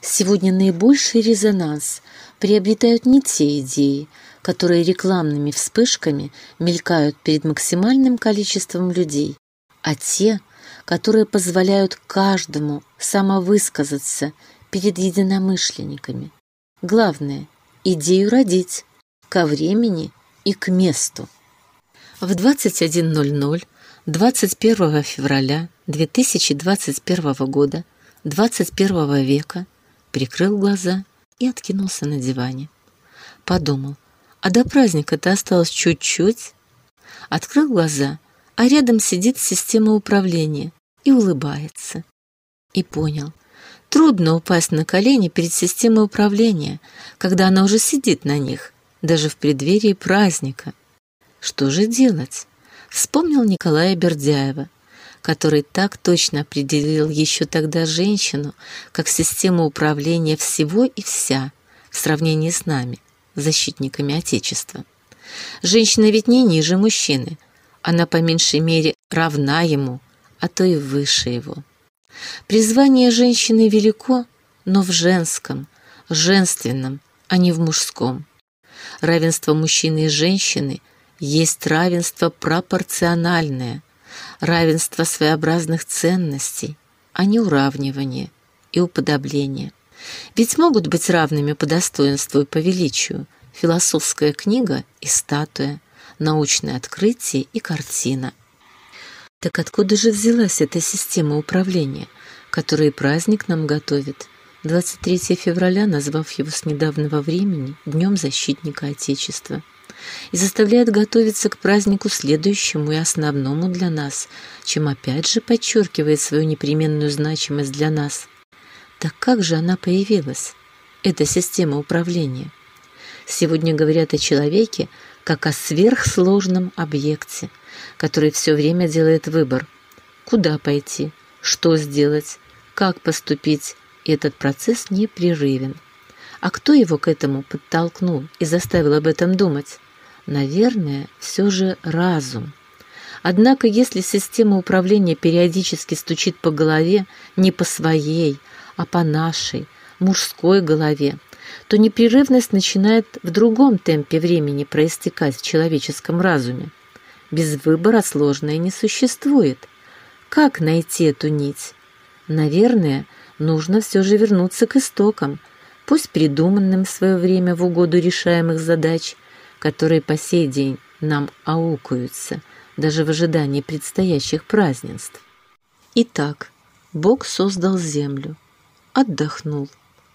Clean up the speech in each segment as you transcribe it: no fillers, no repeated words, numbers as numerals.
Сегодня наибольший резонанс приобретают не те идеи, которые рекламными вспышками мелькают перед максимальным количеством людей, а те, которые позволяют каждому самовысказаться перед единомышленниками. Главное – идею родить ко времени и к месту. В 21:00 21 февраля 2021 года 21 века прикрыл глаза и откинулся на диване. Подумал, а до праздника-то осталось чуть-чуть. Открыл глаза, а рядом сидит система управления и улыбается. И понял, трудно упасть на колени перед системой управления, когда она уже сидит на них, даже в преддверии праздника. Что же делать? Вспомнил Николая Бердяева, который так точно определил еще тогда женщину как систему управления всего и вся в сравнении с нами, защитниками Отечества. Женщина ведь не ниже мужчины, она по меньшей мере равна ему, а то и выше его. Призвание женщины велико, но в женском, женственном, а не в мужском. Равенство мужчины и женщины есть равенство пропорциональное, равенство своеобразных ценностей, а не уравнивание и уподобление. Ведь могут быть равными по достоинству и по величию философская книга и статуя, научное открытие и картина. Так откуда же взялась эта система управления, которую праздник нам готовит, 23 февраля назвав его с недавнего времени Днем защитника Отечества, и заставляет готовиться к празднику следующему и основному для нас, чем опять же подчеркивает свою непременную значимость для нас. Так как же она появилась, эта система управления? Сегодня говорят о человеке как о сверхсложном объекте, который все время делает выбор, куда пойти, что сделать, как поступить, и этот процесс непрерывен. А кто его к этому подтолкнул и заставил об этом думать? Наверное, все же разум. Однако, если система управления периодически стучит по голове не по своей, а по нашей, мужской голове, то непрерывность начинает в другом темпе времени проистекать в человеческом разуме. Без выбора сложное не существует. Как найти эту нить? Наверное, нужно все же вернуться к истокам, пусть придуманным в свое время в угоду решаемых задач, которые по сей день нам аукаются, даже в ожидании предстоящих празднеств. Итак, Бог создал землю, отдохнул.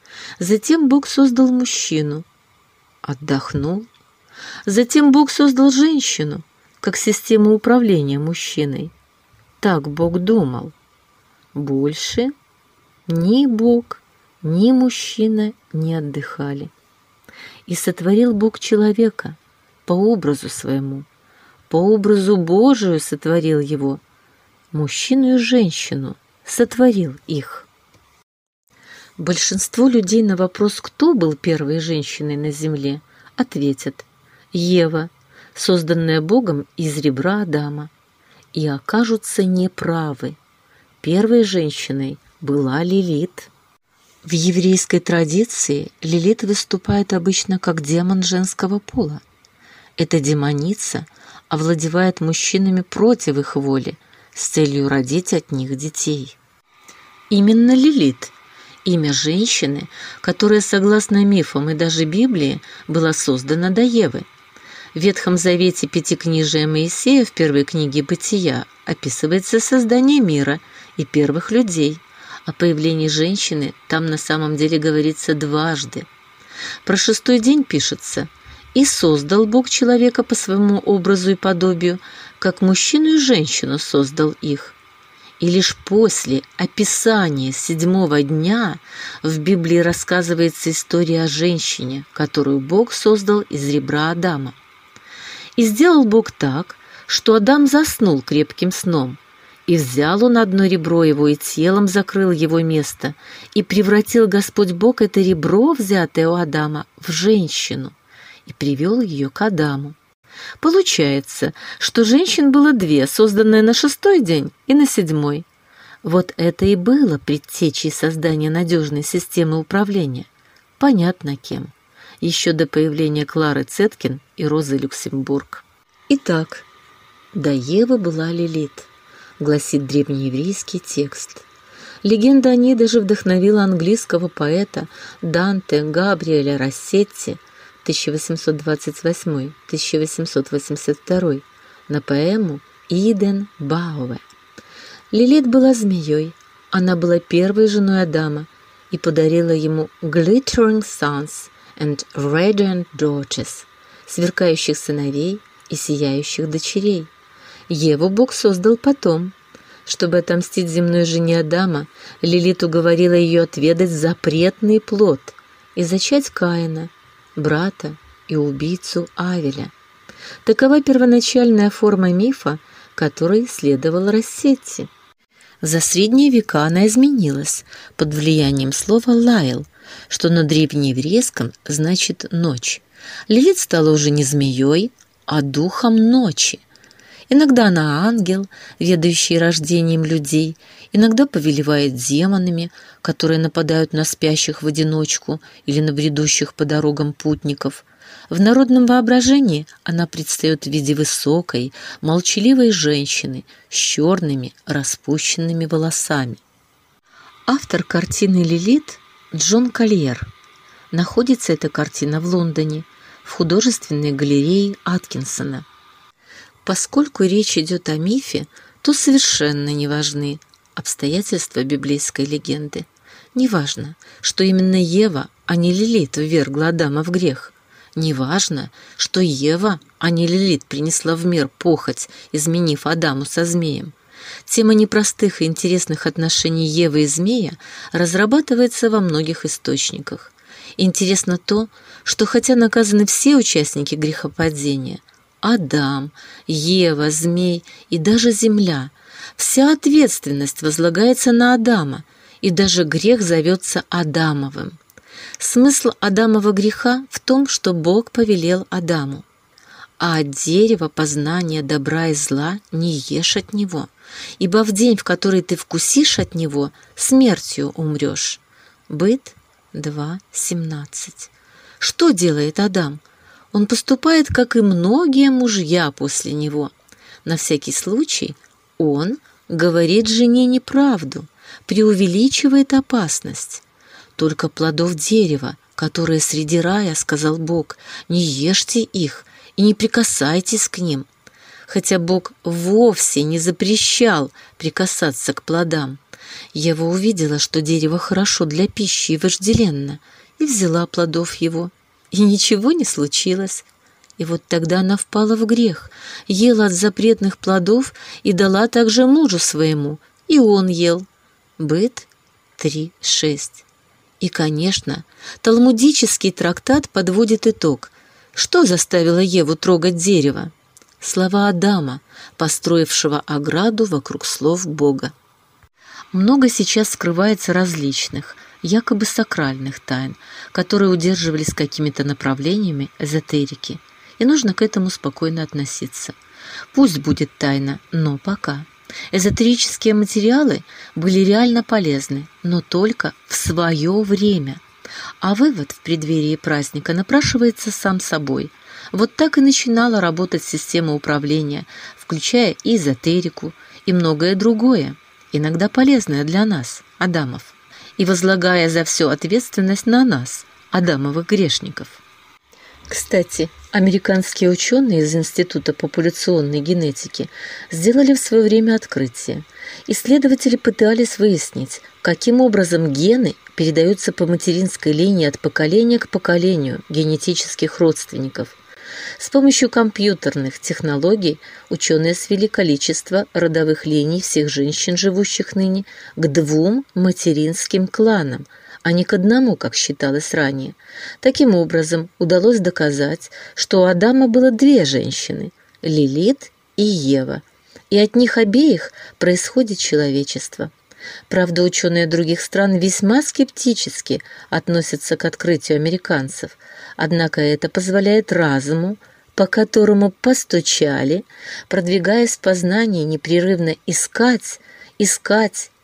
Затем Бог создал мужчину, отдохнул. Затем Бог создал женщину, как систему управления мужчиной. Так Бог думал. Больше ни Бог, ни мужчина не отдыхали. И сотворил Бог человека по образу своему, по образу Божию сотворил его, мужчину и женщину сотворил их. Большинство людей на вопрос, кто был первой женщиной на земле, ответят: Ева, созданная Богом из ребра Адама, и окажутся неправы. Первой женщиной была Лилит. В еврейской традиции Лилит выступает обычно как демон женского пола. Эта демоница овладевает мужчинами против их воли с целью родить от них детей. Именно Лилит – имя женщины, которая, согласно мифам и даже Библии, была создана до Евы. В Ветхом Завете Пятикнижия Моисея в первой книге «Бытия» описывается создание мира и первых людей. О появлении женщины там на самом деле говорится дважды. Про шестой день пишется: «И создал Бог человека по своему образу и подобию, как мужчину и женщину создал их». И лишь после описания седьмого дня в Библии рассказывается история о женщине, которую Бог создал из ребра Адама. «И сделал Бог так, что Адам заснул крепким сном, и взял он одно ребро его и телом закрыл его место, и превратил Господь Бог это ребро, взятое у Адама, в женщину, и привел ее к Адаму». Получается, что женщин было две, созданные на шестой день и на седьмой. Вот это и было предтечей создания надежной системы управления. Понятно кем. Еще до появления Клары Цеткин и Розы Люксембург. Итак, до Евы была Лилит, гласит древнееврейский текст. Легенда о ней даже вдохновила английского поэта Данте Габриэля Рассетти 1828-1882 на поэму «Иден Бауэ». Лилит была змеей, она была первой женой Адама и подарила ему «glittering sons and radiant daughters» — сверкающих сыновей и сияющих дочерей. Еву Бог создал потом. Чтобы отомстить земной жене Адама, Лилит уговорила ее отведать запретный плод и зачать Каина, брата и убийцу Авеля. Такова первоначальная форма мифа, которой следовал Рассетти. За средние века она изменилась под влиянием слова «лайл», что на древнееврейском значит «ночь». Лилит стала уже не змеей, а духом ночи. Иногда она ангел, ведающий рождением людей, иногда повелевает демонами, которые нападают на спящих в одиночку или на бредущих по дорогам путников. В народном воображении она предстает в виде высокой, молчаливой женщины с черными, распущенными волосами. Автор картины «Лилит» Джон Кольер. Находится эта картина в Лондоне, в художественной галерее Аткинсона. Поскольку речь идет о мифе, то совершенно не важны обстоятельства библейской легенды. Не важно, что именно Ева, а не Лилит, ввергла Адама в грех. Не важно, что Ева, а не Лилит, принесла в мир похоть, изменив Адаму со змеем. Тема непростых и интересных отношений Евы и змея разрабатывается во многих источниках. Интересно то, что хотя наказаны все участники грехопадения – Адам, Ева, змей и даже земля, вся ответственность возлагается на Адама, и даже грех зовется Адамовым. Смысл Адамова греха в том, что Бог повелел Адаму: «А от дерева познания добра и зла не ешь от него, ибо в день, в который ты вкусишь от него, смертью умрешь». Быт 2:17. Что делает Адам? Он поступает, как и многие мужья после него. На всякий случай он говорит жене неправду, преувеличивает опасность. Только плодов дерева, которые среди рая, сказал Бог, не ешьте их и не прикасайтесь к ним. Хотя Бог вовсе не запрещал прикасаться к плодам. Ева увидела, что дерево хорошо для пищи и вожделенно, и взяла плодов его. И ничего не случилось. И вот тогда она впала в грех, ела от запретных плодов и дала также мужу своему, и он ел. Быт 3:6. И, конечно, талмудический трактат подводит итог. Что заставило Еву трогать дерево? Слова Адама, построившего ограду вокруг слов Бога. Много сейчас скрывается различных, якобы сакральных тайн, которые удерживались какими-то направлениями эзотерики, и нужно к этому спокойно относиться. Пусть будет тайна, но пока. Эзотерические материалы были реально полезны, но только в свое время. А вывод в преддверии праздника напрашивается сам собой. Вот так и начинала работать система управления, включая и эзотерику, и многое другое, иногда полезное для нас, Адамов, и возлагая за все ответственность на нас, Адамовых грешников. Кстати, американские ученые из Института популяционной генетики сделали в свое время открытие. Исследователи пытались выяснить, каким образом гены передаются по материнской линии от поколения к поколению генетических родственников. С помощью компьютерных технологий ученые свели количество родовых линий всех женщин, живущих ныне, к 2 материнским кланам, а не к 1, как считалось ранее. Таким образом, удалось доказать, что у Адама было 2 женщины – Лилит и Ева, и от них обеих происходит человечество. Правда, ученые других стран весьма скептически относятся к открытию американцев, однако это позволяет разуму, по которому постучали, продвигаясь в познании, непрерывно искать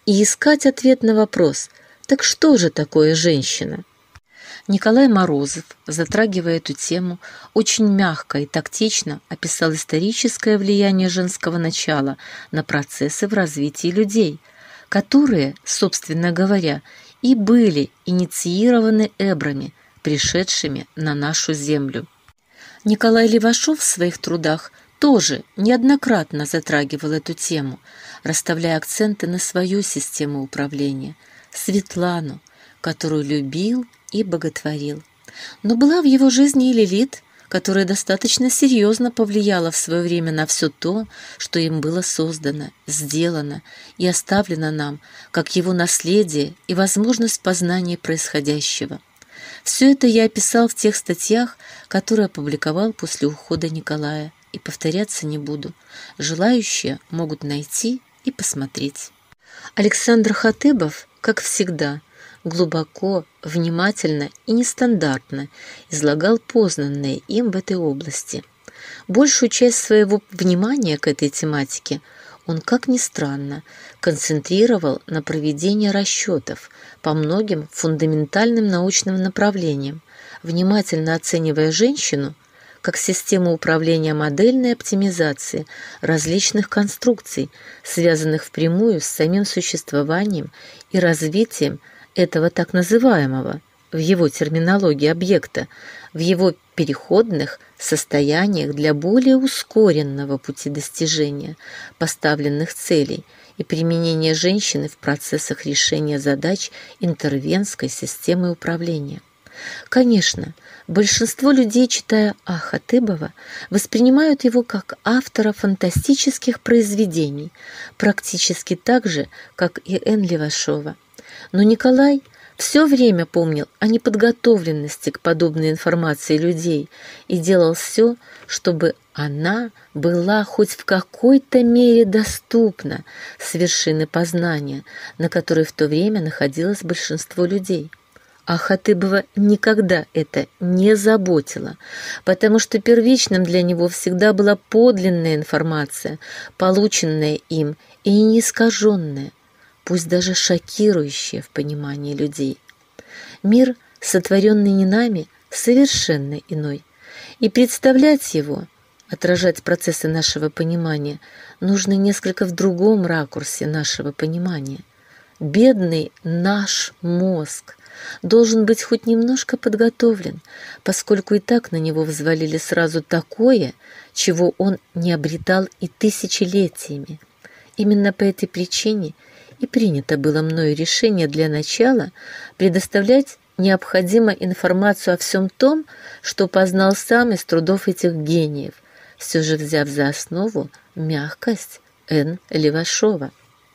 и искать ответ на вопрос: так что же такое женщина? Николай Морозов, затрагивая эту тему, очень мягко и тактично описал историческое влияние женского начала на процессы в развитии людей, которые, собственно говоря, и были инициированы эбрами, пришедшими на нашу землю. Николай Левашов в своих трудах тоже неоднократно затрагивал эту тему, расставляя акценты на свою систему управления, Светлану, которую любил и боготворил. Но была в его жизни и Лилит, которая достаточно серьезно повлияла в свое время на все то, что им было создано, сделано и оставлено нам, как его наследие и возможность познания происходящего. Все это я описал в тех статьях, которые опубликовал после ухода Николая, и повторяться не буду. Желающие могут найти и посмотреть. Александр Хатыбов, как всегда, глубоко, внимательно и нестандартно излагал познанное им в этой области. Большую часть своего внимания к этой тематике он, как ни странно, концентрировал на проведении расчетов по многим фундаментальным научным направлениям, внимательно оценивая женщину как систему управления модельной оптимизации различных конструкций, связанных впрямую с самим существованием и развитием этого так называемого, в его терминологии, объекта, в его переходных состояниях для более ускоренного пути достижения поставленных целей и применения женщины в процессах решения задач интервентской системы управления. Конечно, большинство людей, читая А. Хатыбова, воспринимают его как автора фантастических произведений, практически так же, как и Н. Левашова. Но Николай все время помнил о неподготовленности к подобной информации людей и делал все, чтобы она была хоть в какой-то мере доступна с вершины познания, на которой в то время находилось большинство людей. А Хатыбова никогда это не заботило, потому что первичным для него всегда была подлинная информация, полученная им и не искаженная, пусть даже шокирующая в понимании людей. Мир, сотворенный не нами, совершенно иной, и представлять его, отражать процессы нашего понимания, нужно несколько в другом ракурсе нашего понимания. Бедный наш мозг должен быть хоть немножко подготовлен, поскольку и так на него взвалили сразу такое, чего он не обретал и тысячелетиями. Именно по этой причине и принято было мною решение для начала предоставлять необходимую информацию о всем том, что познал сам из трудов этих гениев, все же взяв за основу мягкость Н. Левашова.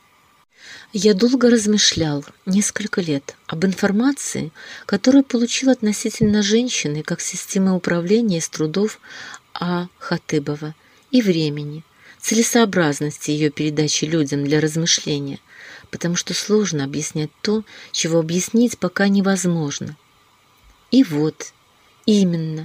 Я долго размышлял, несколько лет, об информации, которую получил относительно женщины как системы управления из трудов А. Хатыбова, и времени, целесообразности ее передачи людям для размышления, потому что сложно объяснять то, чего объяснить пока невозможно. И вот, именно,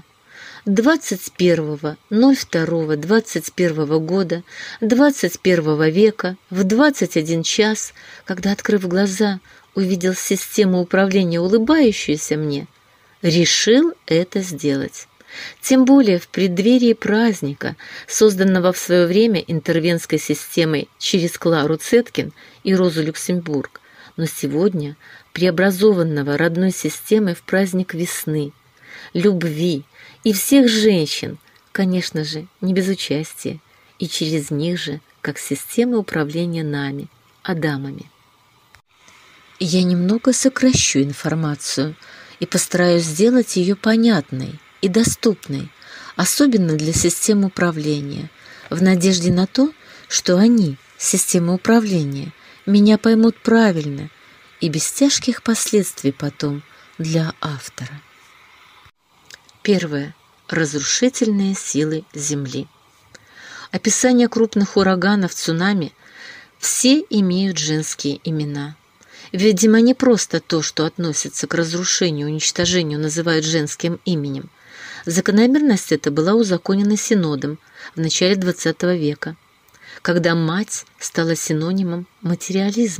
21.02.21 года 21 века в 21 час, когда, открыв глаза, увидел систему управления, улыбающуюся мне, решил это сделать. Тем более в преддверии праздника, созданного в свое время интервентской системой через Клару Цеткин и Розу Люксембург, но сегодня преобразованного родной системой в праздник весны, любви и всех женщин, конечно же, не без участия, и через них же, как системы управления нами, адамами. Я немного сокращу информацию и постараюсь сделать ее понятной и доступной, особенно для систем управления, в надежде на то, что они, системы управления, меня поймут правильно и без тяжких последствий потом для автора. Первое. Разрушительные силы Земли. Описание крупных ураганов, цунами – все имеют женские имена. Видимо, не просто то, что относится к разрушению и уничтожению, называют женским именем. Закономерность эта была узаконена Синодом в начале XX века, когда мать стала синонимом материализма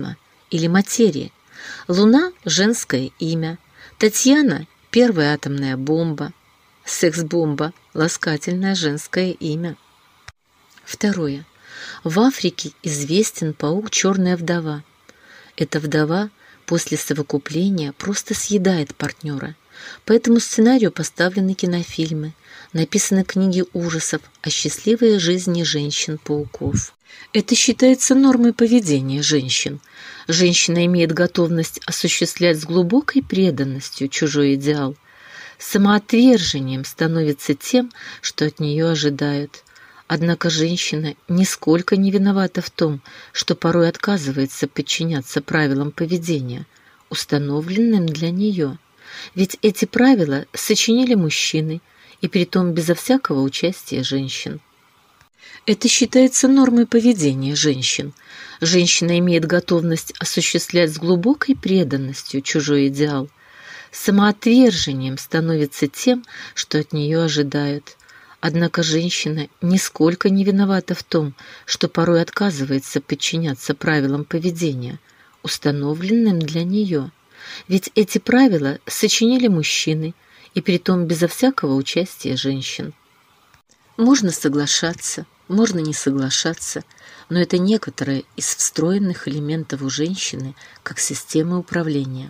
или материи. Луна – женское имя. Татьяна – первая атомная бомба. Секс-бомба – ласкательное женское имя. Второе. В Африке известен паук «Черная вдова». Эта вдова после совокупления просто съедает партнера. По этому сценарию поставлены кинофильмы, написаны книги ужасов о счастливой жизни женщин-пауков. Это считается нормой поведения женщин. Женщина имеет готовность осуществлять с глубокой преданностью чужой идеал. Самоотвержением становится тем, что от нее ожидают. Однако женщина нисколько не виновата в том, что порой отказывается подчиняться правилам поведения, установленным для нее. Ведь эти правила сочинили мужчины, и притом безо всякого участия женщин. Это считается нормой поведения женщин. Женщина имеет готовность осуществлять с глубокой преданностью чужой идеал. Самоотвержением становится тем, что от нее ожидают. Однако женщина нисколько не виновата в том, что порой отказывается подчиняться правилам поведения, установленным для нее. Ведь эти правила сочинили мужчины, и притом безо всякого участия женщин. Можно соглашаться, можно не соглашаться, но это некоторые из встроенных элементов у женщины как системы управления.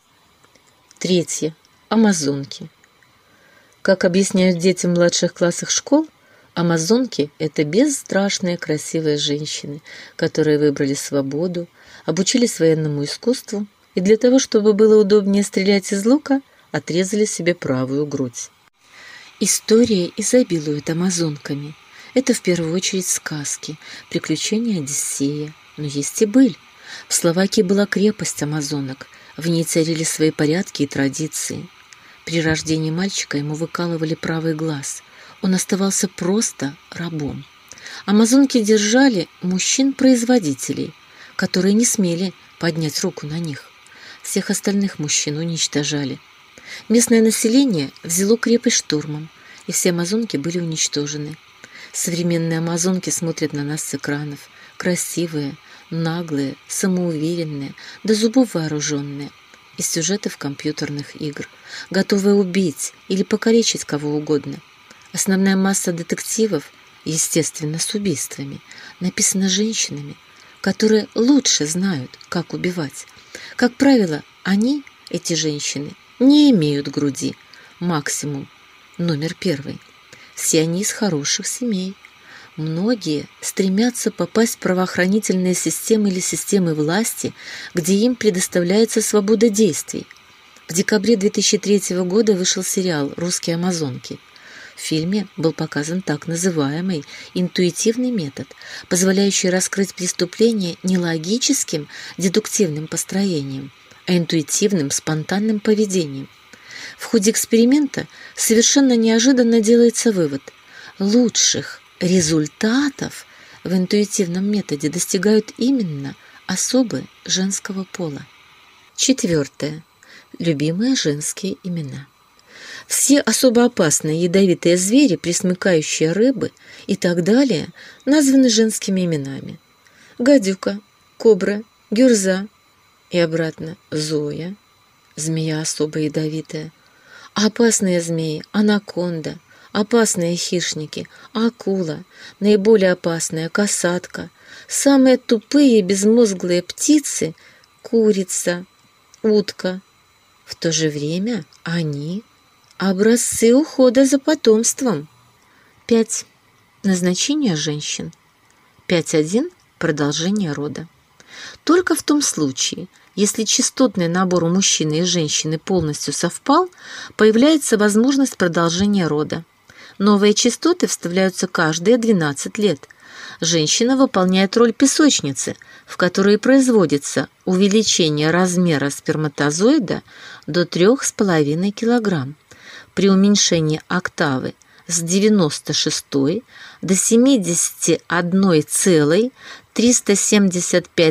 Третье. Амазонки. Как объясняют детям в младших классах школ, амазонки – это бесстрашные красивые женщины, которые выбрали свободу, обучились военному искусству и для того, чтобы было удобнее стрелять из лука, отрезали себе правую грудь. История изобилует амазонками. Это в первую очередь сказки, приключения Одиссея, но есть и быль. В Словакии была крепость амазонок, в ней царили свои порядки и традиции. При рождении мальчика ему выкалывали правый глаз. Он оставался просто рабом. Амазонки держали мужчин-производителей, которые не смели поднять руку на них. Всех остальных мужчин уничтожали. Местное население взяло крепость штурмом, и все амазонки были уничтожены. Современные амазонки смотрят на нас с экранов. Красивые, наглые, самоуверенные, до зубов вооруженные. Из сюжетов компьютерных игр, готовые убить или покалечить кого угодно. Основная масса детективов, естественно, с убийствами, написана женщинами, которые лучше знают, как убивать. Как правило, они, эти женщины, не имеют груди, максимум, номер 1. Все они из хороших семей. Многие стремятся попасть в правоохранительные системы или системы власти, где им предоставляется свобода действий. В декабре 2003 года вышел сериал «Русские амазонки». В фильме был показан так называемый интуитивный метод, позволяющий раскрыть преступление не логическим, дедуктивным построением, а интуитивным, спонтанным поведением. В ходе эксперимента совершенно неожиданно делается вывод: лучших результатов в интуитивном методе достигают именно особы женского пола. 4. Любимые женские имена. Все особо опасные ядовитые звери, пресмыкающие рыбы и так далее, названы женскими именами. Гадюка, кобра, гюрза и обратно Зоя, змея особо ядовитая. Опасные змеи – анаконда, опасные хищники – акула, наиболее опасная – касатка, самые тупые безмозглые птицы – курица, утка. В то же время они – образцы ухода за потомством. 5. Назначение женщин. 5.1. Продолжение рода. Только в том случае, если частотный набор у мужчины и женщины полностью совпал, появляется возможность продолжения рода. Новые частоты вставляются каждые 12 лет. Женщина выполняет роль песочницы, в которой производится увеличение размера сперматозоида до 3,5 кг. При уменьшении октавы с 96 до 71,375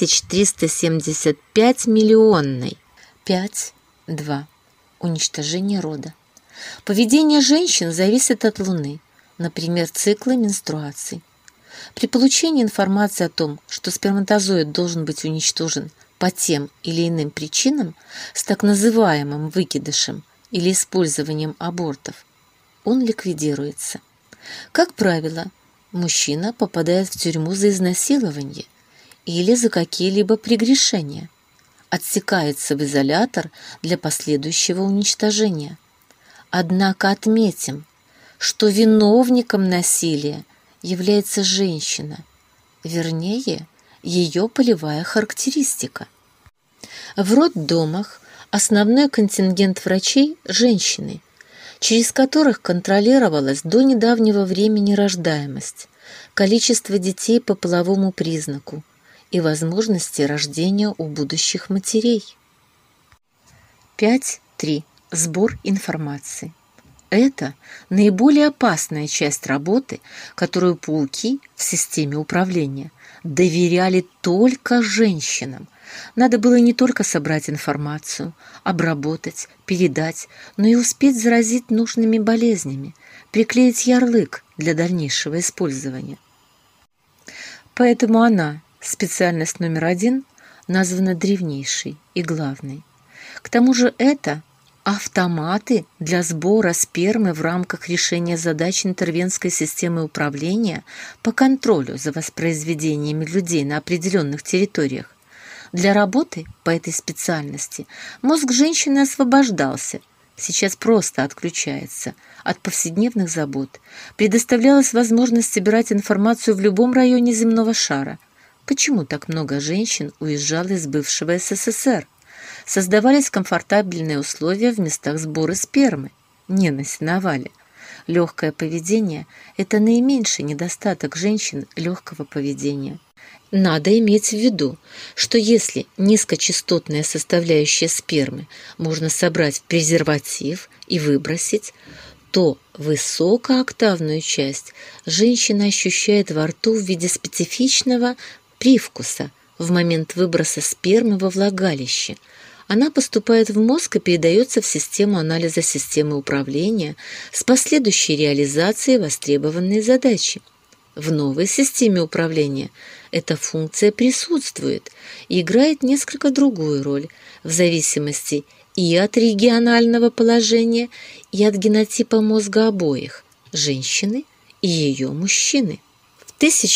375 миллионной. 5.2. Уничтожение рода. Поведение женщин зависит от Луны, например, циклы менструаций. При получении информации о том, что сперматозоид должен быть уничтожен по тем или иным причинам с так называемым выкидышем или использованием абортов, он ликвидируется. Как правило, мужчина попадает в тюрьму за изнасилование или за какие-либо прегрешения, отсекается в изолятор для последующего уничтожения. Однако отметим, что виновником насилия является женщина, вернее, ее полевая характеристика. В роддомах основной контингент врачей – женщины, через которых контролировалась до недавнего времени рождаемость, количество детей по половому признаку и возможности рождения у будущих матерей. 5.3. Сбор информации. Это наиболее опасная часть работы, которую пауки в системе управления доверяли только женщинам. Надо было не только собрать информацию, обработать, передать, но и успеть заразить нужными болезнями, приклеить ярлык для дальнейшего использования. Поэтому она, специальность номер 1, названа древнейшей и главной. К тому же это автоматы для сбора спермы в рамках решения задач интервентской системы управления по контролю за воспроизведениями людей на определенных территориях. Для работы по этой специальности мозг женщины освобождался, сейчас просто отключается от повседневных забот. Предоставлялась возможность собирать информацию в любом районе земного шара. Почему так много женщин уезжало из бывшего СССР? Создавались комфортабельные условия в местах сбора спермы, не на сеновале. Легкое поведение – это наименьший недостаток женщин легкого поведения. Надо иметь в виду, что если низкочастотная составляющая спермы можно собрать в презерватив и выбросить, то высокооктавную часть женщина ощущает во рту в виде специфичного привкуса в момент выброса спермы во влагалище. Она поступает в мозг и передается в систему анализа системы управления с последующей реализацией востребованной задачи. В новой системе управления эта функция присутствует и играет несколько другую роль в зависимости и от регионального положения, и от генотипа мозга обоих – женщины и ее мужчины. В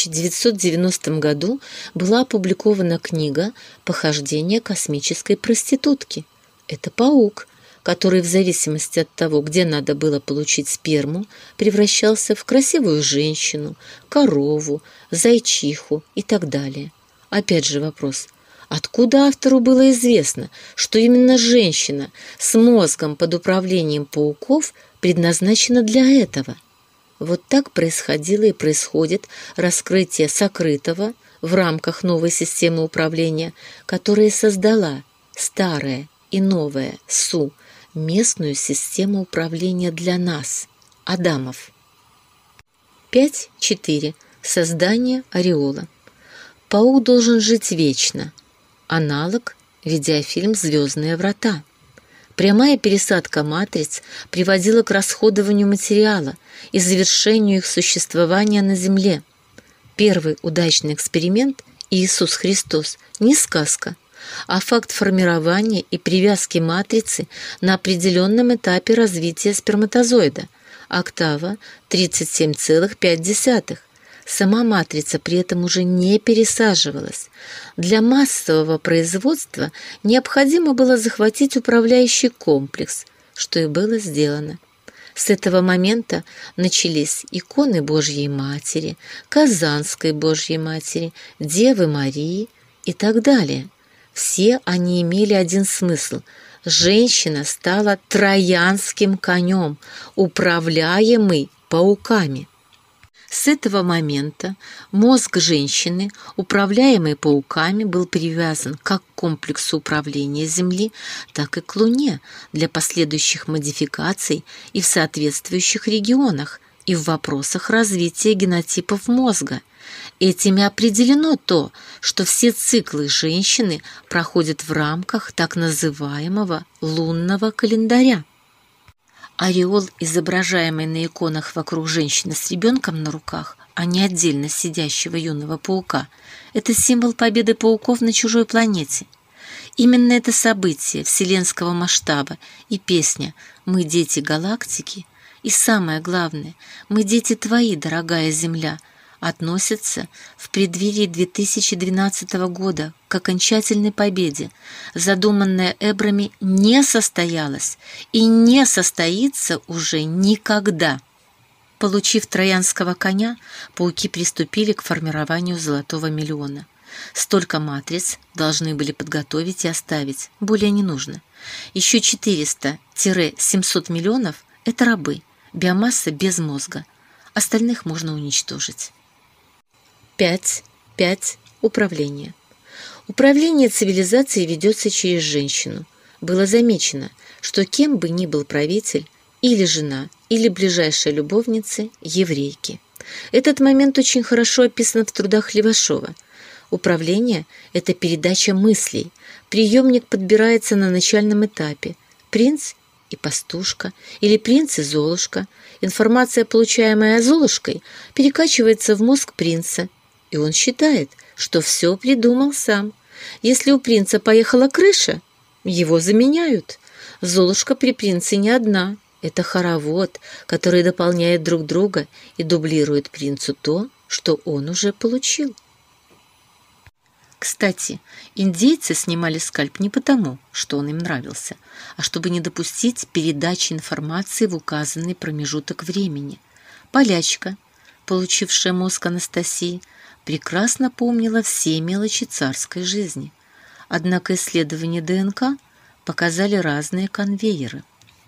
1990 году была опубликована книга «Похождения космической проститутки». Это паук, который в зависимости от того, где надо было получить сперму, превращался в красивую женщину, корову, зайчиху и так далее. Опять же вопрос, откуда автору было известно, что именно женщина с мозгом под управлением пауков предназначена для этого? Вот так происходило и происходит раскрытие сокрытого в рамках новой системы управления, которая создала старая и новая СУ, местную систему управления для нас, Адамов. 5.4. Создание ореола. Паук должен жить вечно. Аналог – видеофильм «Звездные врата». Прямая пересадка матриц приводила к расходованию материала и завершению их существования на Земле. Первый удачный эксперимент Иисус Христос не сказка, а факт формирования и привязки матрицы на определенном этапе развития сперматозоида, октава 37,5. Сама матрица при этом уже не пересаживалась. Для массового производства необходимо было захватить управляющий комплекс, что и было сделано. С этого момента начались иконы Божьей Матери, Казанской Божьей Матери, Девы Марии и так далее. Все они имели один смысл. Женщина стала троянским конем, управляемый пауками. С этого момента мозг женщины, управляемый пауками, был привязан как к комплексу управления Земли, так и к Луне для последующих модификаций и в соответствующих регионах, и в вопросах развития генотипов мозга. Этими определено то, что все циклы женщины проходят в рамках так называемого лунного календаря. Ореол, изображаемый на иконах вокруг женщины с ребенком на руках, а не отдельно сидящего юного паука, это символ победы пауков на чужой планете. Именно это событие вселенского масштаба и песня «Мы дети галактики» и самое главное «Мы дети твои, дорогая Земля» относятся в преддверии 2012 года к окончательной победе. Задуманная Эбрами не состоялась и не состоится уже никогда. Получив троянского коня, пауки приступили к формированию золотого миллиона. Столько матриц должны были подготовить и оставить, более не нужно. Еще 400-700 миллионов – это рабы, биомасса без мозга. Остальных можно уничтожить. 5. Управление. Управление цивилизацией ведется через женщину. Было замечено, что кем бы ни был правитель, или жена, или ближайшая любовница – еврейки. Этот момент очень хорошо описан в трудах Левашова. Управление – это передача мыслей. Приемник подбирается на начальном этапе. Принц и пастушка, или принц и Золушка. Информация, получаемая Золушкой, перекачивается в мозг принца, и он считает, что все придумал сам. Если у принца поехала крыша, его заменяют. Золушка при принце не одна. Это хоровод, который дополняет друг друга и дублирует принцу то, что он уже получил. Кстати, индейцы снимали скальп не потому, что он им нравился, а чтобы не допустить передачи информации в указанный промежуток времени. Полячка, получившая мозг Анастасии, прекрасно помнила все мелочи царской жизни. Однако исследования ДНК показали разные конвейеры.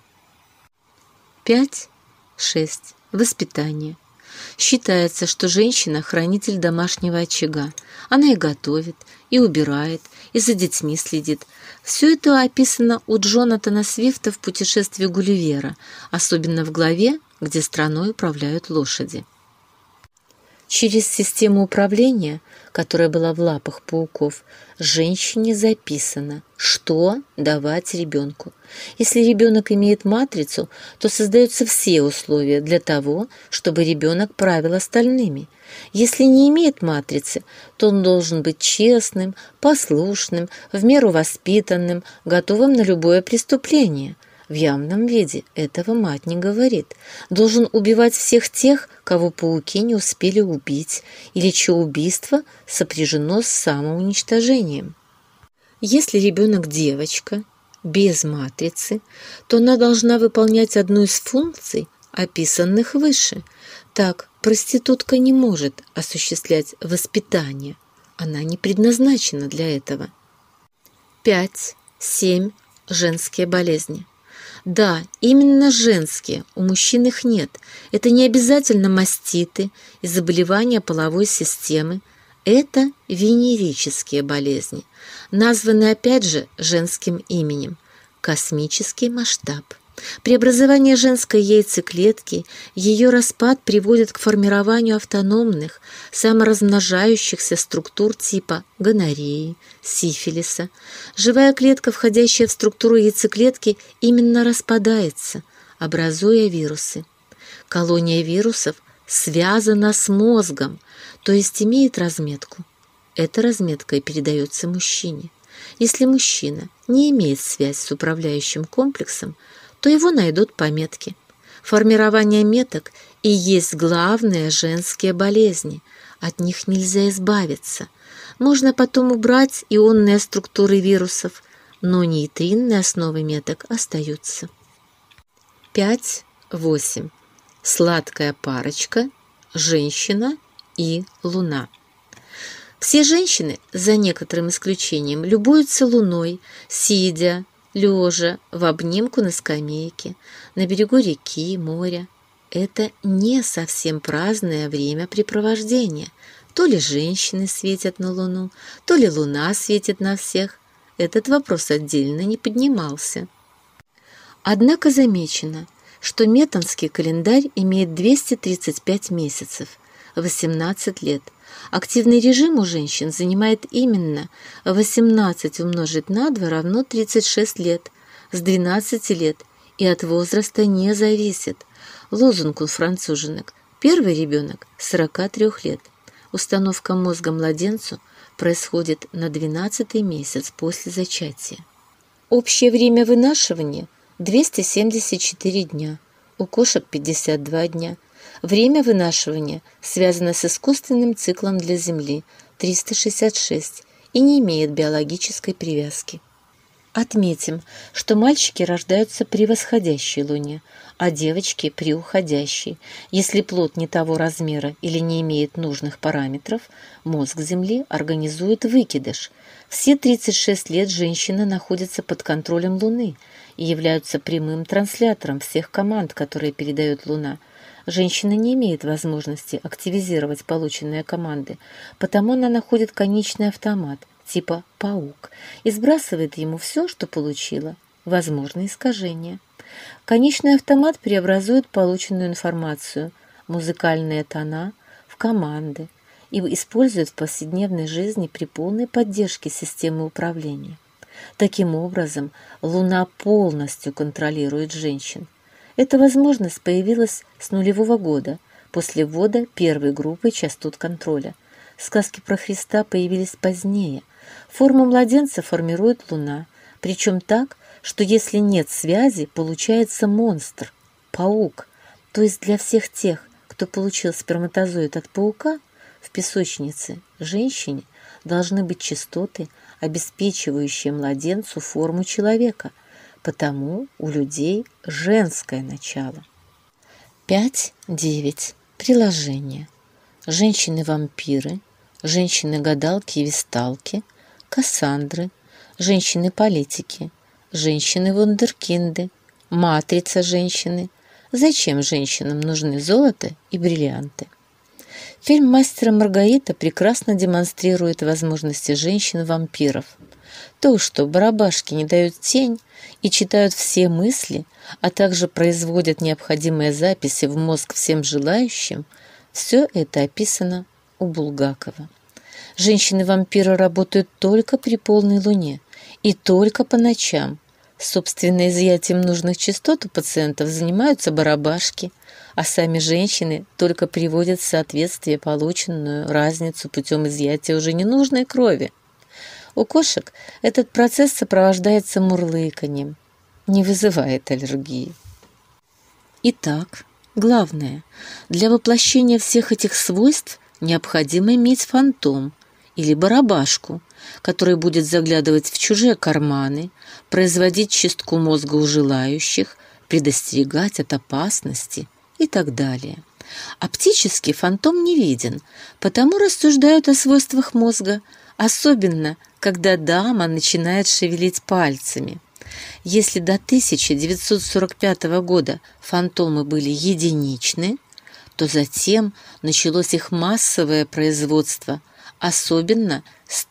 5.6. Воспитание. Считается, что женщина – хранитель домашнего очага. Она и готовит, и убирает, и за детьми следит. Все это описано у Джонатана Свифта в «Путешествии Гулливера», особенно в главе, где страной управляют лошади. Через систему управления, которая была в лапах пауков, женщине записано, что давать ребенку. Если ребенок имеет матрицу, то создаются все условия для того, чтобы ребенок правил остальными. Если не имеет матрицы, то он должен быть честным, послушным, в меру воспитанным, готовым на любое преступление. В явном виде этого мать не говорит. Должен убивать всех тех, кого пауки не успели убить, или чье убийство сопряжено с самоуничтожением. Если ребенок девочка, без матрицы, то она должна выполнять одну из функций, описанных выше. Так, проститутка не может осуществлять воспитание. Она не предназначена для этого. 5.7. Женские болезни. Да, именно женские, у мужчин их нет. Это не обязательно маститы и заболевания половой системы. Это венерические болезни, названы опять же женским именем – космический масштаб. Преобразование женской яйцеклетки, ее распад приводит к формированию автономных, саморазмножающихся структур типа гонореи, сифилиса. Живая клетка, входящая в структуру яйцеклетки, именно распадается, образуя вирусы. Колония вирусов связана с мозгом, то есть имеет разметку. Эта разметка и передается мужчине. Если мужчина не имеет связь с управляющим комплексом, то его найдут по метке. Формирование меток и есть главные женские болезни. От них нельзя избавиться. Можно потом убрать ионные структуры вирусов, но нейтринные основы меток остаются. 5.8. Сладкая парочка, женщина и луна. Все женщины, за некоторым исключением, любуются луной, сидя, лежа, в обнимку на скамейке, на берегу реки, моря. Это не совсем праздное времяпрепровождение. То ли женщины светят на луну, то ли луна светит на всех. Этот вопрос отдельно не поднимался. Однако замечено, что метанский календарь имеет 235 месяцев, 18 лет. Активный режим у женщин занимает именно 18 умножить на 2 равно 36 лет, с 12 лет, и от возраста не зависит. Лозунг у француженок Первый ребенок 43 лет. Установка мозга младенцу происходит на 12-й месяц после зачатия. Общее время вынашивания 274 дня, у кошек 52 дня. Время вынашивания связано с искусственным циклом для Земли 366 и не имеет биологической привязки. Отметим, что мальчики рождаются при восходящей луне, а девочки при уходящей. Если плод не того размера или не имеет нужных параметров, мозг Земли организует выкидыш. Все 36 лет женщина находится под контролем Луны и являются прямым транслятором всех команд, которые передает Луна. Женщина не имеет возможности активизировать полученные команды, потому она находит конечный автомат, типа паук, и сбрасывает ему все, что получила, возможные искажения. Конечный автомат преобразует полученную информацию, музыкальные тона, в команды и использует в повседневной жизни при полной поддержке системы управления. Таким образом, Луна полностью контролирует женщин. Эта возможность появилась с нулевого года, после ввода первой группы частот контроля. Сказки про Христа появились позднее. Форму младенца формирует Луна, причем так, что если нет связи, получается монстр, паук. То есть для всех тех, кто получил сперматозоид от паука, в песочнице женщине должны быть частоты, обеспечивающие младенцу форму человека, потому у людей женское начало. 5.9. Приложение. Женщины-вампиры, женщины-гадалки и висталки, Кассандры, женщины-политики, женщины-вундеркинды, матрица женщины. Зачем женщинам нужны золото и бриллианты? Фильм «Мастер и Маргарита» прекрасно демонстрирует возможности женщин-вампиров. То, что барабашки не дают тень и читают все мысли, а также производят необходимые записи в мозг всем желающим, все это описано у Булгакова. Женщины-вампиры работают только при полной луне и только по ночам. Собственно, изъятием нужных частот у пациентов занимаются барабашки, а сами женщины только приводят в соответствие полученную разницу путем изъятия уже ненужной крови. У кошек этот процесс сопровождается мурлыканьем, не вызывает аллергии. Итак, главное, для воплощения всех этих свойств необходимо иметь фантом или барабашку, который будет заглядывать в чужие карманы, производить чистку мозга у желающих, предостерегать от опасности и так далее. Оптически фантом не виден, потому рассуждают о свойствах мозга, особенно когда дама начинает шевелить пальцами. Если до 1945 года фантомы были единичны, то затем началось их массовое производство, особенно с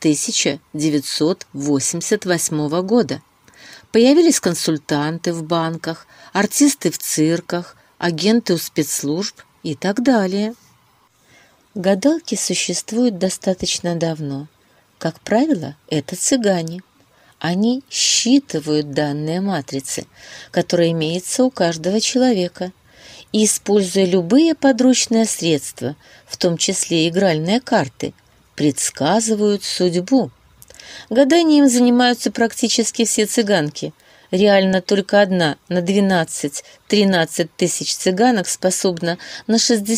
1988 года. Появились консультанты в банках, артисты в цирках, агенты у спецслужб и так далее. Гадалки существуют достаточно давно. Как правило, это цыгане. Они считывают данные матрицы, которая имеется у каждого человека, и, используя любые подручные средства, в том числе игральные карты, предсказывают судьбу. Гаданием занимаются практически все цыганки. Реально только одна на 12-13 тысяч цыганок способна на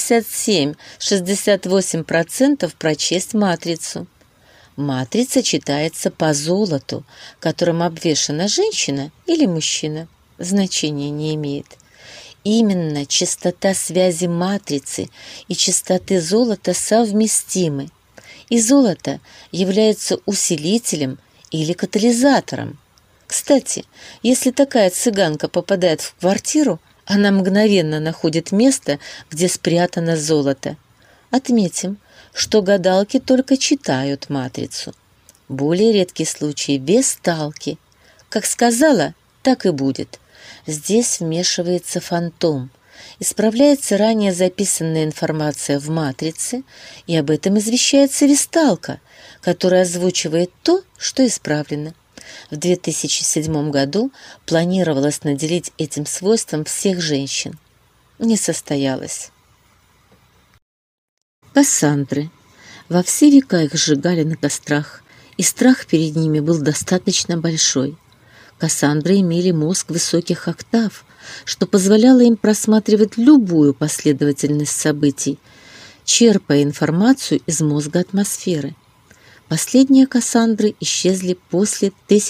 67-68% прочесть матрицу. Матрица читается по золоту, которым обвешана женщина или мужчина. Значения не имеет. Именно частота связи матрицы и частоты золота совместимы. И золото является усилителем или катализатором. Кстати, если такая цыганка попадает в квартиру, она мгновенно находит место, где спрятано золото. Отметим, что гадалки только читают матрицу. Более редкий случай – весталки. Как сказала, так и будет. Здесь вмешивается фантом. Исправляется ранее записанная информация в матрице, и об этом извещается весталка, которая озвучивает то, что исправлено. В 2007 году планировалось наделить этим свойством всех женщин. Не состоялось. Кассандры. Во все века их сжигали на кострах, и страх перед ними был достаточно большой. Кассандры имели мозг высоких октав, что позволяло им просматривать любую последовательность событий, черпая информацию из мозга атмосферы. Последние Кассандры исчезли после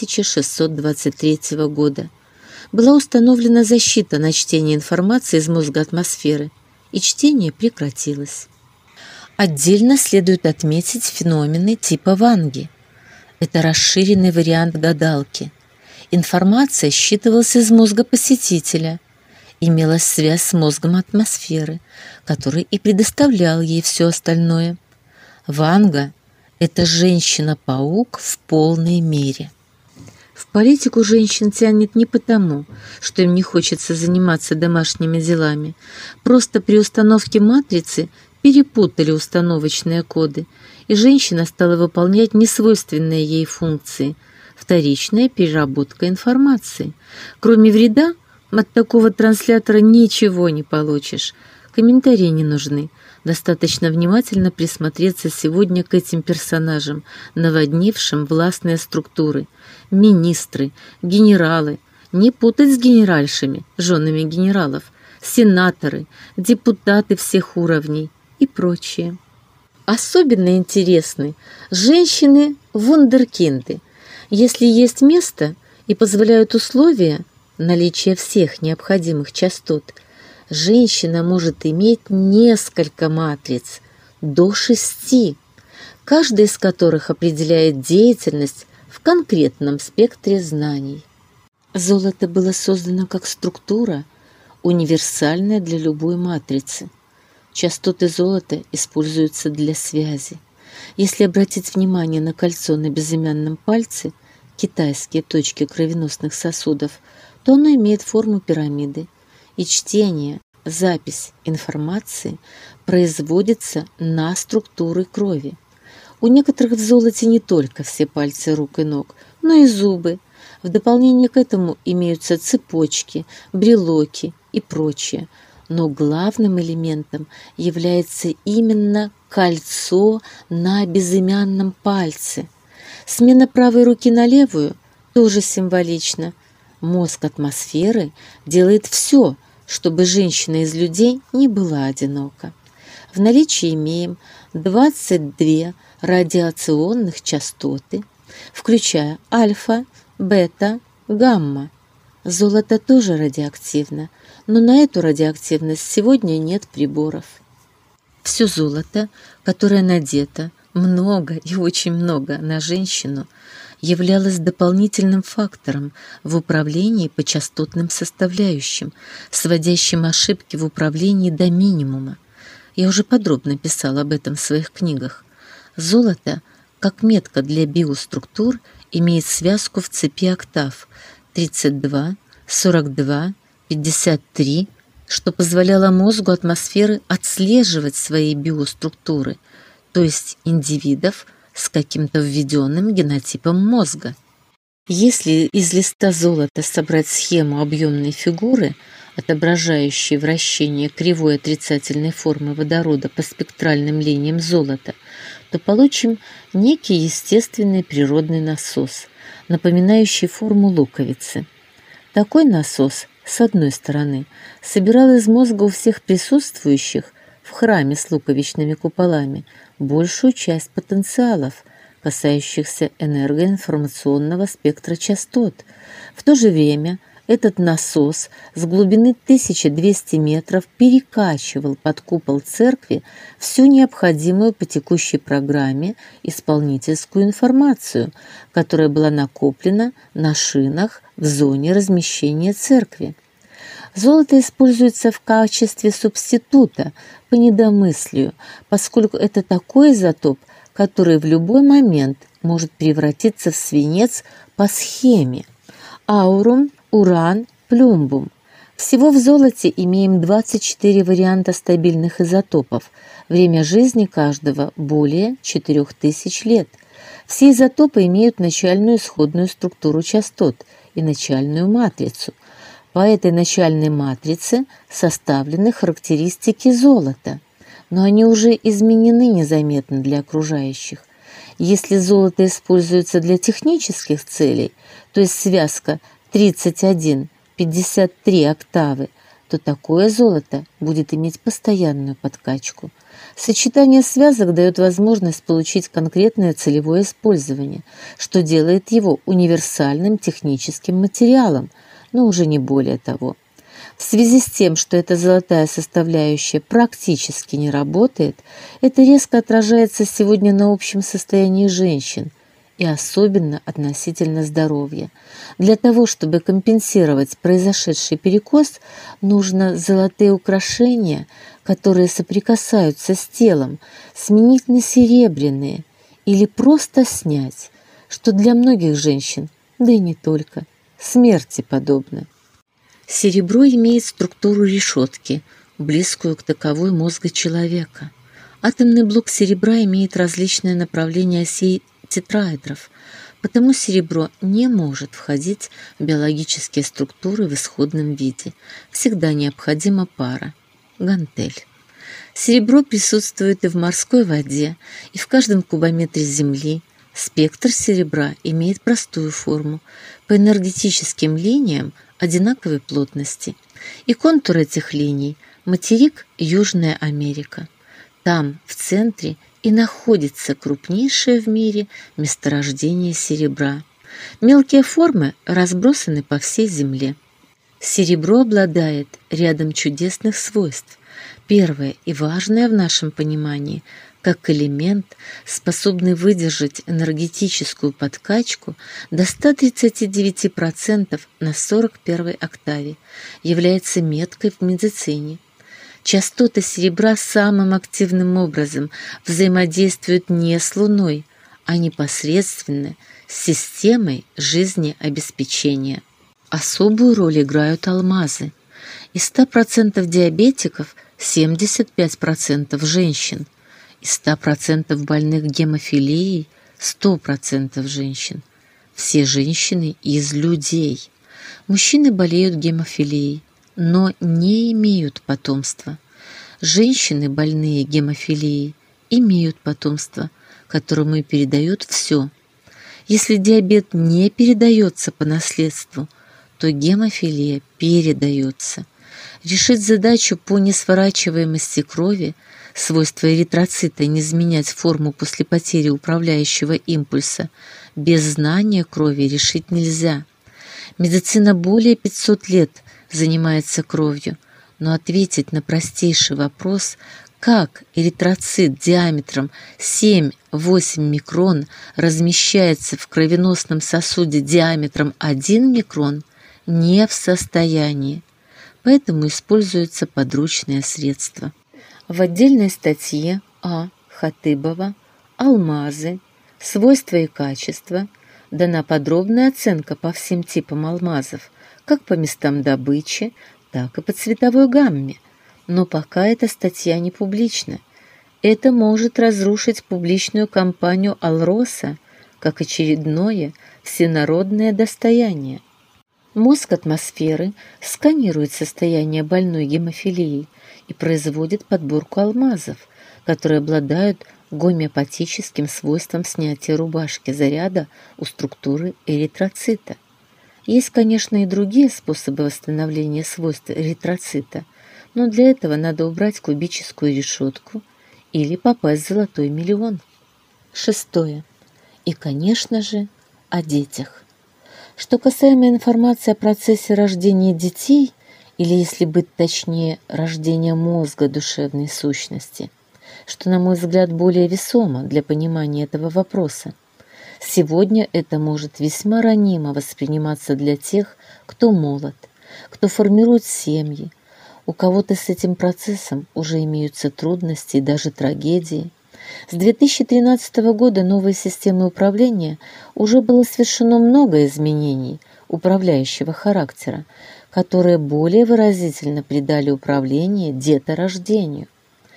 1623 года. Была установлена защита на чтение информации из мозга атмосферы, и чтение прекратилось. Отдельно следует отметить феномены типа Ванги. Это расширенный вариант гадалки. Информация считывалась из мозга посетителя. Имелась связь с мозгом атмосферы, который и предоставлял ей все остальное. Ванга – это женщина-паук в полной мере. В политику женщин тянет не потому, что им не хочется заниматься домашними делами. Просто при установке матрицы перепутали установочные коды, и женщина стала выполнять несвойственные ей функции – вторичная переработка информации. Кроме вреда, от такого транслятора ничего не получишь. Комментарии не нужны. Достаточно внимательно присмотреться сегодня к этим персонажам, наводнившим властные структуры. Министры, генералы, не путать с генеральшами, женами генералов, сенаторы, депутаты всех уровней и прочее. Особенно интересны женщины-вундеркинды. Если есть место и позволяют условия, наличие всех необходимых частот, женщина может иметь несколько матриц, до 6, каждая из которых определяет деятельность в конкретном спектре знаний. Золото было создано как структура, универсальная для любой матрицы. Частоты золота используются для связи. Если обратить внимание на кольцо на безымянном пальце, китайские точки кровеносных сосудов, то оно имеет форму пирамиды, и чтение, запись информации производится на структуры крови. У некоторых в золоте не только все пальцы рук и ног, но и зубы. В дополнение к этому имеются цепочки, брелоки и прочее. Но главным элементом является именно кольцо на безымянном пальце. Смена правой руки на левую тоже символична. Мозг атмосферы делает все, чтобы женщина из людей не была одинока. В наличии имеем 22 радиационных частоты, включая альфа, бета, гамма. Золото тоже радиоактивно, но на эту радиоактивность сегодня нет приборов. Все золото, которое надето много и очень много на женщину, являлось дополнительным фактором в управлении по частотным составляющим, сводящим ошибки в управлении до минимума. Я уже подробно писал об этом в своих книгах. Золото, как метка для биоструктур, имеет связку в цепи октав 32, 42, 53, что позволяло мозгу атмосферы отслеживать свои биоструктуры, то есть индивидов с каким-то введенным генотипом мозга. Если из листа золота собрать схему объемной фигуры, отображающей вращение кривой отрицательной формы водорода по спектральным линиям золота, то получим некий естественный природный насос, напоминающий форму луковицы. Такой насос, с одной стороны, собирал из мозга у всех присутствующих в храме с луковичными куполами большую часть потенциалов, касающихся энергоинформационного спектра частот. В то же время этот насос с глубины 1200 метров перекачивал под купол церкви всю необходимую по текущей программе исполнительскую информацию, которая была накоплена на шинах в зоне размещения церкви. Золото используется в качестве субститута по недомыслию, поскольку это такой изотоп, который в любой момент может превратиться в свинец по схеме аурум, уран, плюмбум. Всего в золоте имеем 24 варианта стабильных изотопов. Время жизни каждого более 4000 лет. Все изотопы имеют начальную исходную структуру частот и начальную матрицу. По этой начальной матрице составлены характеристики золота. но они уже изменены незаметно для окружающих. Если золото используется для технических целей, то есть связка 31-53 октавы, то такое золото будет иметь постоянную подкачку. Сочетание связок дает возможность получить конкретное целевое использование, что делает его универсальным техническим материалом, но уже не более того. В связи с тем, что эта золотая составляющая практически не работает, это резко отражается сегодня на общем состоянии женщин и особенно относительно здоровья. Для того, чтобы компенсировать произошедший перекос, нужно золотые украшения, которые соприкасаются с телом, сменить на серебряные или просто снять, что для многих женщин, да и не только, смерти подобно. Серебро имеет структуру решетки, близкую к таковой мозга человека. Атомный блок серебра имеет различные направления осей тетраэдров, потому серебро не может входить в биологические структуры в исходном виде. Всегда необходима пара – гантель. Серебро присутствует и в морской воде, и в каждом кубометре Земли. Спектр серебра имеет простую форму, по энергетическим линиям одинаковой плотности. И контур этих линий – материк Южная Америка. Там, в центре, и находится крупнейшее в мире месторождение серебра. Мелкие формы разбросаны по всей Земле. Серебро обладает рядом чудесных свойств. Первое и важное в нашем понимании – как элемент, способный выдержать энергетическую подкачку до 139% на 41 октаве, является меткой в медицине. Частоты серебра самым активным образом взаимодействуют не с Луной, а непосредственно с системой жизнеобеспечения. Особую роль играют алмазы. Из 100% диабетиков 75% женщин. Из 100% больных гемофилией 100% женщин. Все женщины из людей. Мужчины болеют гемофилией, но не имеют потомства. Женщины, больные гемофилией, имеют потомство, которому и передают все. Если диабет не передается по наследству, то гемофилия передается. Решить задачу по несворачиваемости крови, свойство эритроцита не изменять форму после потери управляющего импульса, без знания крови решить нельзя. Медицина более 500 лет занимается кровью, но ответить на простейший вопрос, как эритроцит диаметром 7-8 микрон размещается в кровеносном сосуде диаметром 1 микрон, не в состоянии. Поэтому используются подручные средства. В отдельной статье А. Хатыбова «Алмазы. Свойства и качества» дана подробная оценка по всем типам алмазов, как по местам добычи, так и по цветовой гамме. Но пока эта статья не публична. Это может разрушить публичную кампанию Алроса как очередное всенародное достояние. Мозг атмосферы сканирует состояние больной гемофилией и производит подборку алмазов, которые обладают гомеопатическим свойством снятия рубашки заряда у структуры эритроцита. Есть, конечно, и другие способы восстановления свойств эритроцита, но для этого надо убрать кубическую решетку или попасть в золотой миллион. 6. И, конечно же, о детях. Что касаемо информации о процессе рождения детей, или, если быть точнее, рождения мозга душевной сущности, что, на мой взгляд, более весомо для понимания этого вопроса, сегодня это может весьма ранимо восприниматься для тех, кто молод, кто формирует семьи, у кого-то с этим процессом уже имеются трудности и даже трагедии. С 2013 года новой системой управления уже было совершено много изменений управляющего характера, которые более выразительно придали управление деторождению.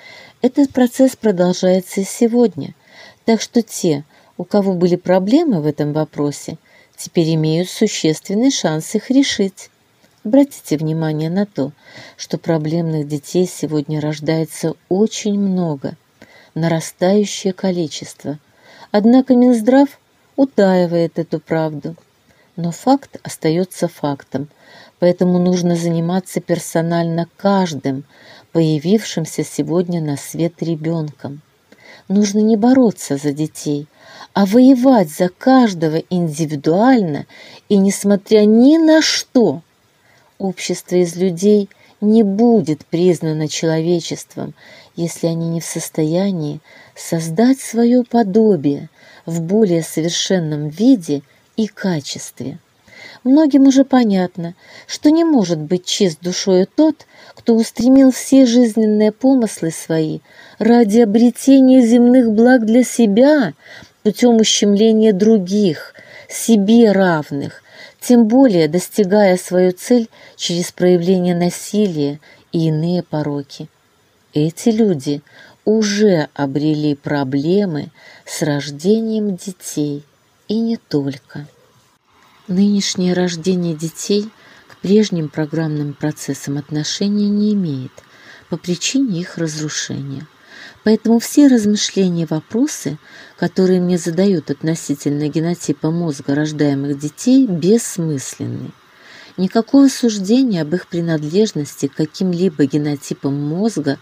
Этот процесс продолжается и сегодня, так что те, у кого были проблемы в этом вопросе, теперь имеют существенный шанс их решить. Обратите внимание на то, что проблемных детей сегодня рождается очень много, нарастающее количество. Однако Минздрав утаивает эту правду. Но факт остается фактом, поэтому нужно заниматься персонально каждым появившимся сегодня на свет ребенком. Нужно не бороться за детей, а воевать за каждого индивидуально и несмотря ни на что. Общество из людей не будет признано человечеством, если они не в состоянии создать свое подобие в более совершенном виде и качестве. Многим уже понятно, что не может быть чист душою тот, кто устремил все жизненные помыслы свои ради обретения земных благ для себя путем ущемления других, себе равных, тем более достигая свою цель через проявление насилия и иные пороки. Эти люди уже обрели проблемы с рождением детей, и не только. Нынешнее рождение детей к прежним программным процессам отношения не имеет по причине их разрушения. Поэтому все размышления и вопросы, которые мне задают относительно генотипа мозга рождаемых детей, бессмысленны. Никакого суждения об их принадлежности к каким-либо генотипам мозга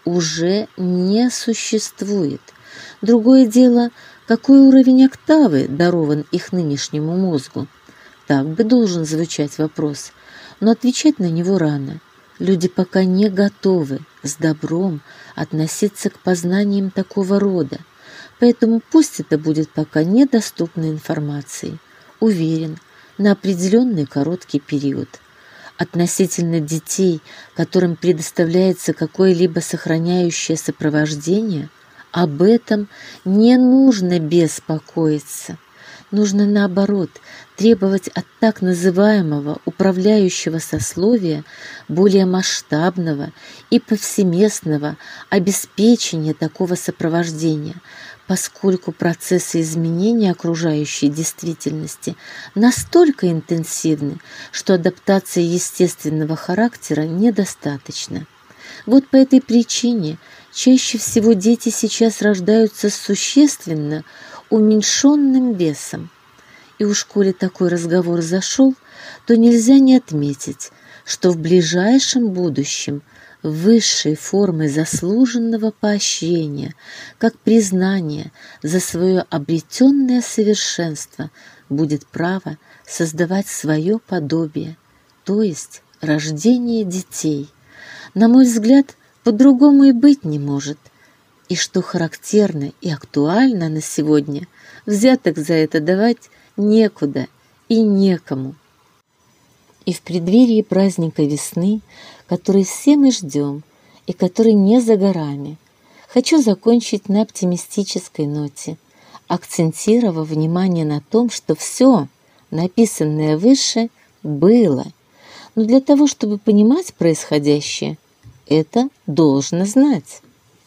уже не существует. Другое дело, какой уровень октавы дарован их нынешнему мозгу. Так бы должен звучать вопрос, но отвечать на него рано. Люди пока не готовы с добром относиться к познаниям такого рода, поэтому пусть это будет пока недоступной информацией. Уверен, на определенный короткий период. Относительно детей, которым предоставляется какое-либо сохраняющее сопровождение, об этом не нужно беспокоиться. Нужно, наоборот, требовать от так называемого управляющего сословия более масштабного и повсеместного обеспечения такого сопровождения, поскольку процессы изменения окружающей действительности настолько интенсивны, что адаптации естественного характера недостаточно. Вот по этой причине чаще всего дети сейчас рождаются с существенно уменьшенным весом. И уж коли такой разговор зашел, то нельзя не отметить, что в ближайшем будущем высшей формой заслуженного поощрения, как признание за свое обретенное совершенство, будет право создавать свое подобие, то есть рождение детей. На мой взгляд, по-другому и быть не может. И что характерно и актуально на сегодня, взяток за это давать некуда и некому. И в преддверии праздника весны, который все мы ждем и который не за горами, хочу закончить на оптимистической ноте, акцентировав внимание на том, что все, написанное выше, было. Но для того, чтобы понимать происходящее, это должно знать.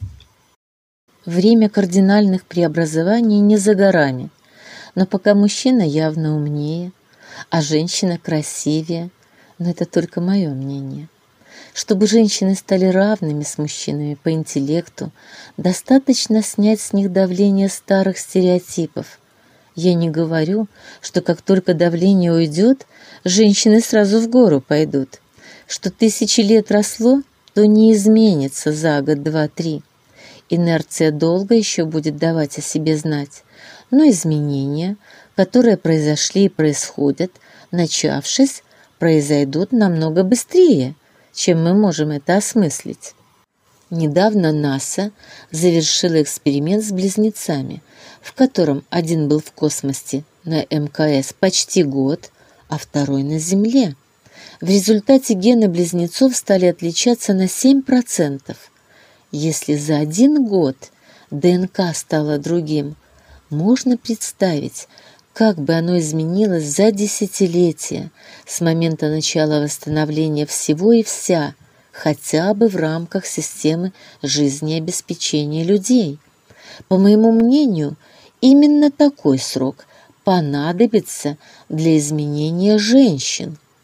Время кардинальных преобразований не за горами, но пока мужчина явно умнее, а женщина красивее, но это только мое мнение. Чтобы женщины стали равными с мужчинами по интеллекту, достаточно снять с них давление старых стереотипов. Я не говорю, что как только давление уйдет, женщины сразу в гору пойдут. Что 1000 лет росло, то не изменится за год, 2, 3. Инерция долго еще будет давать о себе знать, но изменения, которые произошли и происходят, начавшись, произойдут намного быстрее, чем мы можем это осмыслить. Недавно НАСА завершила эксперимент с близнецами, в котором один был в космосе на МКС почти год, а второй на Земле. В результате гены близнецов стали отличаться на 7%. Если за 1 год ДНК стало другим, можно представить, как бы оно изменилось за десятилетия с момента начала восстановления всего и вся, хотя бы в рамках системы жизнеобеспечения людей. По моему мнению, именно такой срок понадобится для изменения женщин.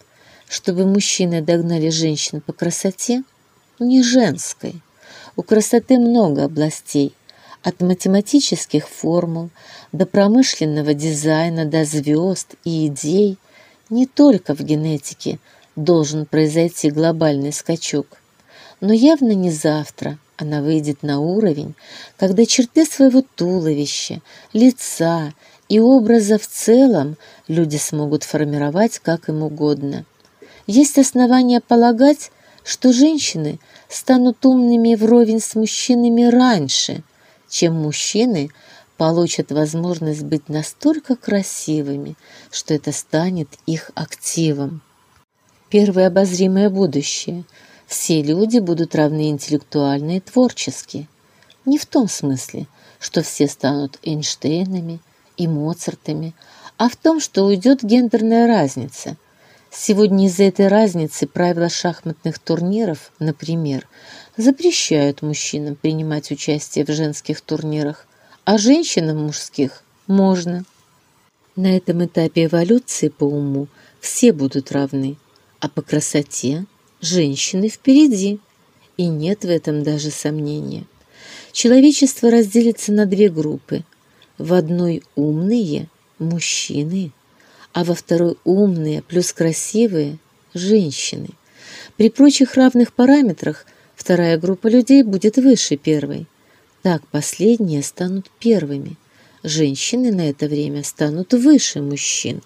чтобы мужчины догнали женщин по красоте? Не женской. У красоты много областей, от математических формул до промышленного дизайна, до звезд и идей. Не только в генетике должен произойти глобальный скачок, но явно не завтра она выйдет на уровень, когда черты своего туловища, лица и образа в целом люди смогут формировать как им угодно. Есть основания полагать, что женщины станут умными вровень с мужчинами раньше, чем мужчины получат возможность быть настолько красивыми, что это станет их активом. Первое обозримое будущее. Все люди будут равны интеллектуально и творчески. Не в том смысле, что все станут Эйнштейнами и Моцартами, а в том, что уйдет гендерная разница. Сегодня из-за этой разницы правила шахматных турниров, например, запрещают мужчинам принимать участие в женских турнирах, а женщинам мужских можно. На этом этапе эволюции по уму все будут равны, а по красоте женщины впереди, и нет в этом даже сомнения. Человечество разделится на две группы. В одной умные – мужчины, а во второй умные плюс красивые – женщины. При прочих равных параметрах вторая группа людей будет выше первой. Так последние станут первыми. Женщины на это время станут выше мужчин.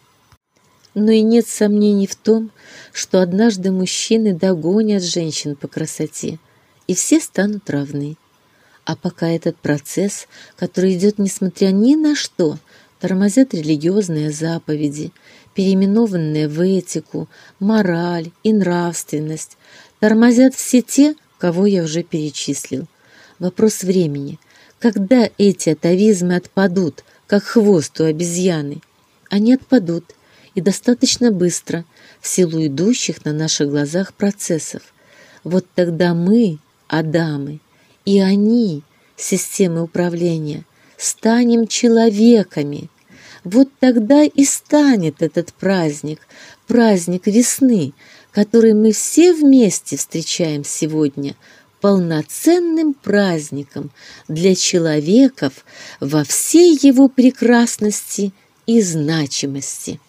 Но и нет сомнений в том, что однажды мужчины догонят женщин по красоте, и все станут равны. А пока этот процесс, который идет несмотря ни на что, тормозят религиозные заповеди, переименованные в этику, мораль и нравственность, тормозят все те, кого я уже перечислил. Вопрос времени. Когда эти атовизмы отпадут, как хвост у обезьяны? Они отпадут, и достаточно быстро, в силу идущих на наших глазах процессов. Вот тогда мы, Адамы, и они, системы управления, станем человеками. Вот тогда и станет этот праздник, праздник весны, который мы все вместе встречаем сегодня, полноценным праздником для человеков во всей его прекрасности и значимости.